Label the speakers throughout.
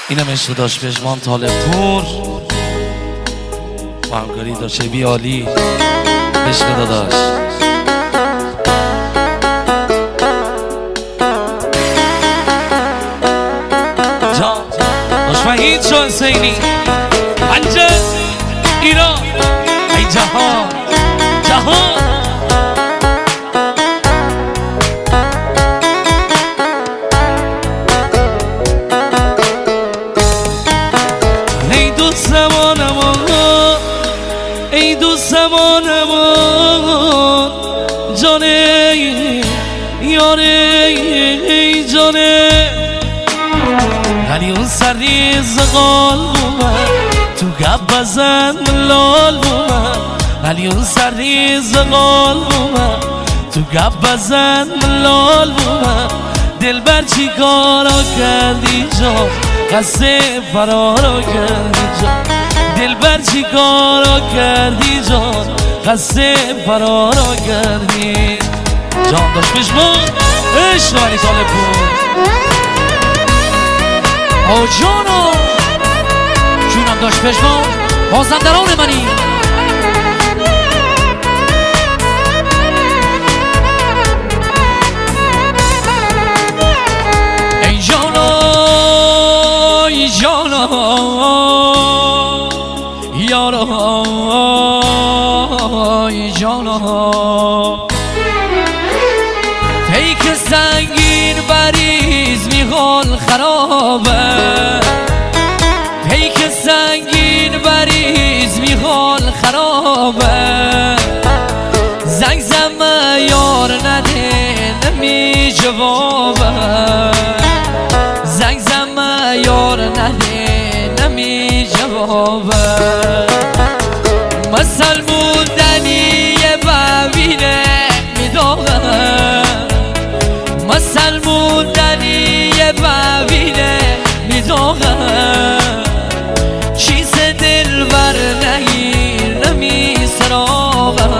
Speaker 1: اینم عشق داشت پژمان طالب پور با همکاری داشت بی عالی عشق داداش جان داشت وحید شو حسینی پنجه ایران ای جهان جهان ای دوست زمانمان ای دوست زمانمان جانه یاره ای جانه ولی اون سریز قلبم تو گب بزن لال بومن ولی اون سریز قلبم تو گب بزن لال بومن دلبر چی کارا کردی جان قصه فرارا کردی جان دلبر چی کارا کردی جان قصه فرارا کردی جان داشت پژمان عشق ولی طالب پور
Speaker 2: او جانو جونم داشت پژمان مازندران منی ای جانو ای جانو یارو ای جانو پیک سنگین بریز میخوال خرابه پیک سنگین بریز میخوال خرابه زنگ زمه یار نده نمی جوابه زنگ زمه یار نده نمی جوابه مثل موندنی ببینه میداغه مثل موندنی ببینه میداغه چیز دل بر نگیر نمی سراغه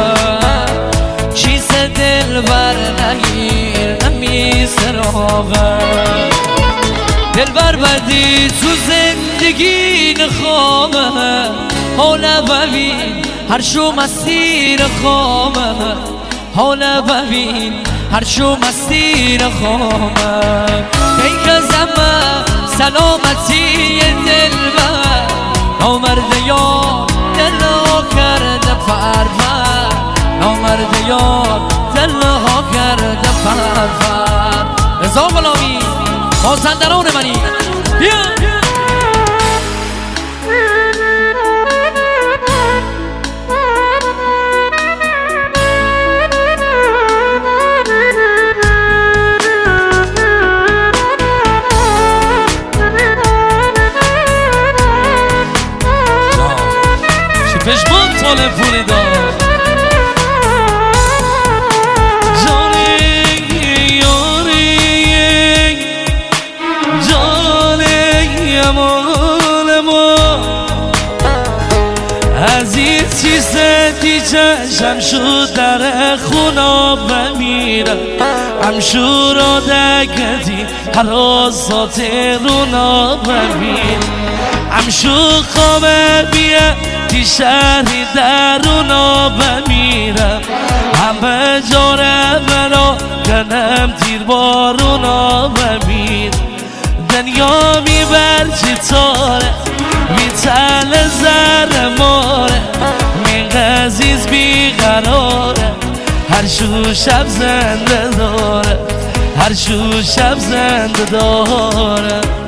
Speaker 2: چیز دل بر نگیر نمی سراغه دل بر بدی تو زندگی نخوامه حالا ببین هر شو مسیر خوامه حالا ببین هر شو مسیر خوامه پیک زمه سلامتی دل بر نامرد یار دل ها کرده پرور نامرد یار دل ها کرده پرور رضا غلامی مازندران منی بیا
Speaker 1: پژمان طالب پوری دار جانه یاری جانه امال ما از این چیز دیگه شم شد در خونا بمیرم همشو را دگدی حراسات رونا بمیرم همشو خوابه بیا تی شهری درونا بمیرم همه جاره برا کنم تیر بارونا بمیر دنیا میبر چی تاره میتل زر ماره می عزیز بیقراره هر شو شب زنده داره هر شو شب زنده داره